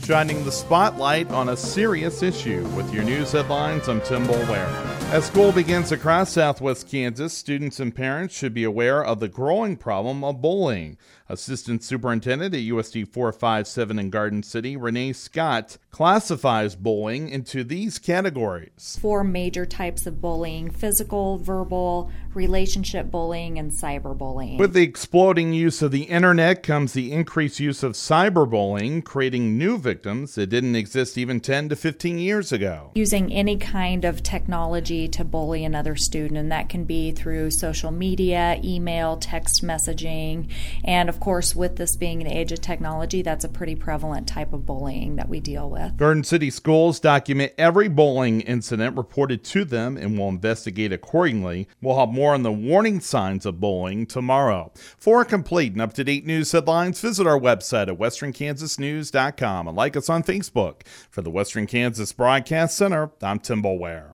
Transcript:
shining the spotlight on a serious issue. With your news headlines, I'm Tim Boulware. As school begins across southwest Kansas, students and parents should be aware of the growing problem of bullying. Assistant Superintendent at USD 457 in Garden City, Renee Scott, classifies bullying into these categories. 4 major types of bullying: physical, verbal, relationship bullying, and cyberbullying. With the exploding use of the internet comes the increased use of cyberbullying, creating new victims that didn't exist even 10 to 15 years ago. Using any kind of technology to bully another student, and that can be through social media, email, text messaging, and of course, with this being an age of technology, that's a pretty prevalent type of bullying that we deal with. Garden City schools document every bullying incident reported to them and will investigate accordingly. We'll have more on the warning signs of bullying tomorrow. For complete and up-to-date news headlines, visit our website at westernkansasnews.com and like us on Facebook. For the Western Kansas Broadcast Center, I'm Tim Boulware.